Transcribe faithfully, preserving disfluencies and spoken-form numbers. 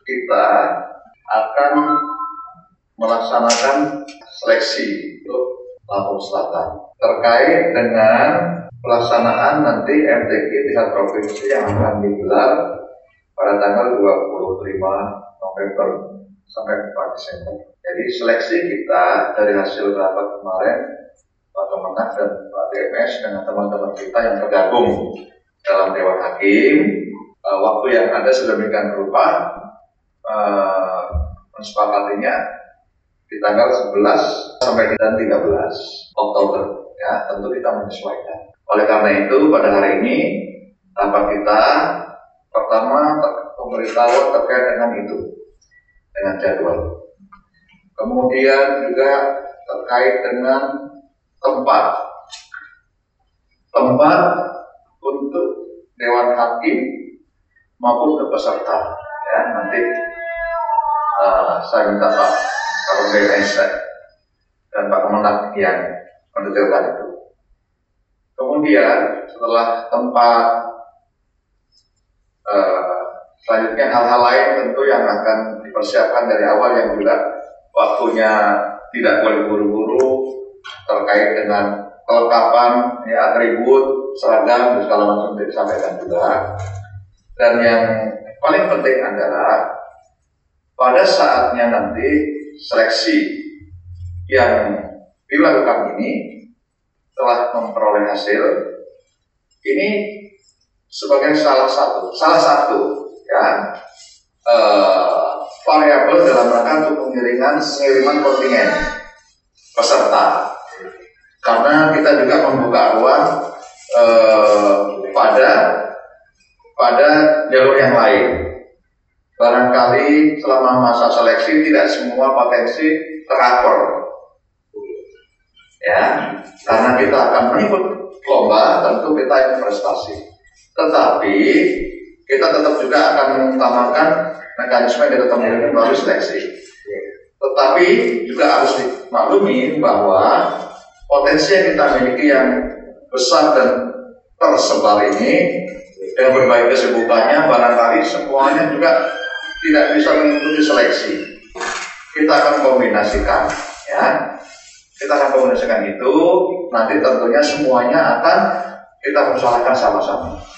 kita akan melaksanakan seleksi untuk Lampung Selatan terkait dengan pelaksanaan nanti M T Q tingkat provinsi yang akan digelar pada tanggal dua puluh lima November sampai empat Desember. Jadi seleksi kita dari hasil rapat kemarin Pak Kemenak dan Pak D M S dengan teman-teman kita yang tergabung dalam Dewan Hakim, uh, waktu yang ada sedemikian rupa uh, mensepakatinya di tanggal sebelas sampai dan tiga belas Oktober, ya tentu kita menyesuaikan. Oleh karena itu pada hari ini rapat kita pertama pemberitahuan terkait dengan itu, dengan jadwal. Kemudian juga terkait dengan tempat, tempat untuk Dewan Hakim maupun ke peserta. Ya nanti uh, saya minta Pak Kalau D M S dan Pak Kemenak yang mendetailkan itu. Kemudian setelah tempat, uh, selanjutnya hal-hal lain tentu yang akan dipersiapkan dari awal yang juga waktunya tidak boleh buru-buru terkait dengan kelengkapan ya, atribut, seragam, dan segala macam yang disampaikan juga. Dan yang paling penting adalah pada saatnya nanti seleksi yang dilakukan ini telah memperoleh hasil ini sebagai salah satu salah satu ya eh, variabel dalam rangka untuk pengiringan pengiriman kontingen peserta, karena kita juga membuka ruang eh, pada pada jalur yang lain. Barangkali selama masa seleksi tidak semua potensi tercover, ya, karena kita akan mengikut lomba, tentu kita yang prestasi. Tetapi kita tetap juga akan mengutamakan mekanisme yang tetap memiliki melalui seleksi. Tetapi juga harus dimaklumi bahwa potensi yang kita miliki yang besar dan tersebar ini dengan berbagai kesibukannya, barangkali semuanya juga tidak bisa mengikuti seleksi. Kita akan kombinasikan, ya. Kita akan kombinasikan itu. Nanti tentunya semuanya akan kita persoalkan sama-sama.